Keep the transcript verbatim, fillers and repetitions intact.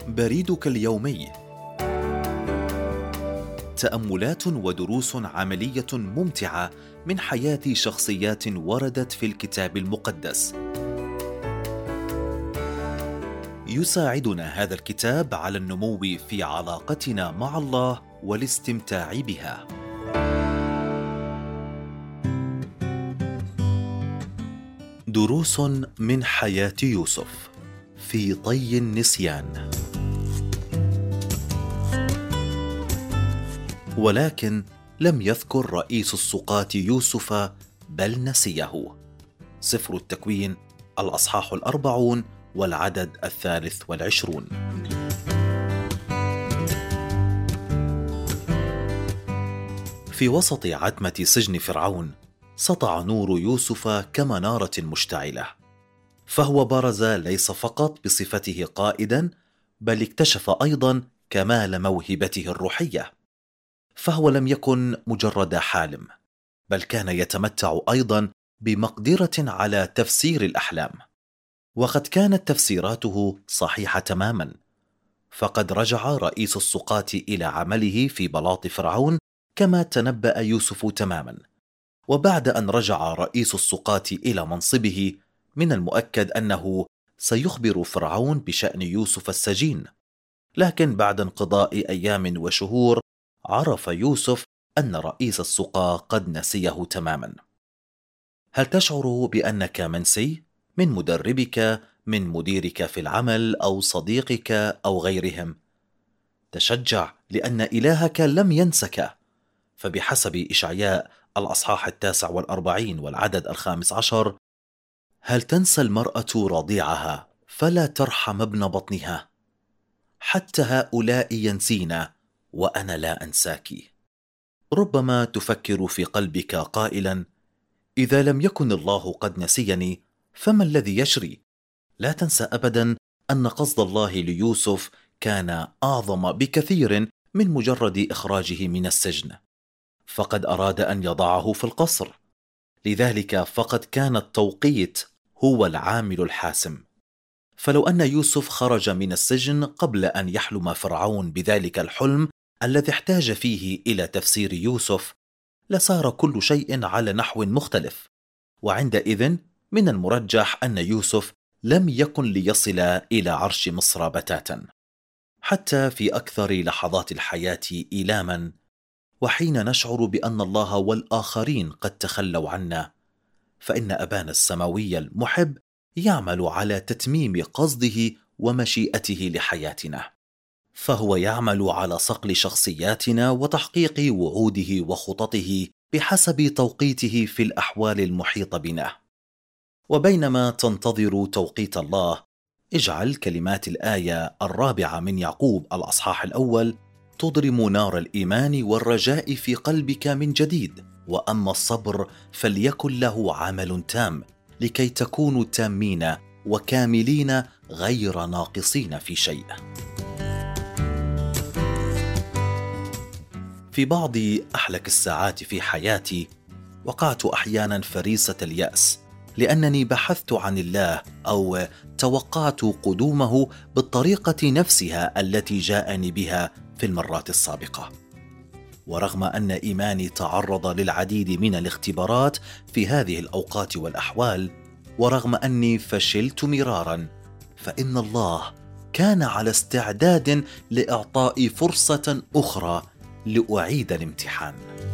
بريدك اليومي. تأملات ودروس عملية ممتعة من حياة شخصيات وردت في الكتاب المقدس. يساعدنا هذا الكتاب على النمو في علاقتنا مع الله والاستمتاع بها. دروس من حياة يوسف في طي النسيان. ولكن لم يذكر رئيس السقاة يوسف بل نسيه. سفر التكوين الأصحاح الأربعون والعدد الثالث والعشرون. في وسط عتمة سجن فرعون سطع نور يوسف كمنارة مشتعلة، فهو برز ليس فقط بصفته قائدا، بل اكتشف أيضا كمال موهبته الروحية. فهو لم يكن مجرد حالم، بل كان يتمتع أيضا بمقدرة على تفسير الأحلام، وقد كانت تفسيراته صحيحة تماما. فقد رجع رئيس السقاة إلى عمله في بلاط فرعون كما تنبأ يوسف تماما. وبعد أن رجع رئيس السقاة إلى منصبه، من المؤكد أنه سيخبر فرعون بشأن يوسف السجين. لكن بعد انقضاء أيام وشهور عرف يوسف أن رئيس السقاة قد نسيه تماما. هل تشعر بأنك منسي من مدربك، من مديرك في العمل، أو صديقك أو غيرهم؟ تشجع، لأن إلهك لم ينسك. فبحسب إشعياء الأصحاح التاسع والأربعين والعدد الخامس عشر: هل تنسى المرأة رضيعها فلا ترحم ابن بطنها؟ حتى هؤلاء ينسينا وأنا لا أنساك. ربما تفكر في قلبك قائلا: إذا لم يكن الله قد نسيني فما الذي يجري؟ لا تنسى أبدا أن قصد الله ليوسف كان أعظم بكثير من مجرد إخراجه من السجن، فقد أراد أن يضعه في القصر. لذلك فقد كان التوقيت هو العامل الحاسم. فلو أن يوسف خرج من السجن قبل أن يحلم فرعون بذلك الحلم الذي احتاج فيه إلى تفسير يوسف، لصار كل شيء على نحو مختلف. وعندئذ من المرجح أن يوسف لم يكن ليصل إلى عرش مصر بتاتا. حتى في أكثر لحظات الحياة إيلاما، وحين نشعر بأن الله والآخرين قد تخلوا عنا، فإن أبانا السماوي المحب يعمل على تتميم قصده ومشيئته لحياتنا. فهو يعمل على صقل شخصياتنا وتحقيق وعوده وخططه بحسب توقيته في الأحوال المحيطة بنا. وبينما تنتظر توقيت الله، اجعل كلمات الآية الرابعة من يعقوب الأصحاح الأول تضرم نار الإيمان والرجاء في قلبك من جديد. وأما الصبر فليكن له عمل تام، لكي تكونوا تامين وكاملين غير ناقصين في شيء. في بعض أحلك الساعات في حياتي وقعت أحيانا فريسة اليأس، لأنني بحثت عن الله أو توقعت قدومه بالطريقة نفسها التي جاءني بها في المرات السابقة. ورغم أن إيماني تعرض للعديد من الاختبارات في هذه الأوقات والأحوال، ورغم أني فشلت مرارا، فإن الله كان على استعداد لإعطائي فرصة أخرى لأعيد الامتحان.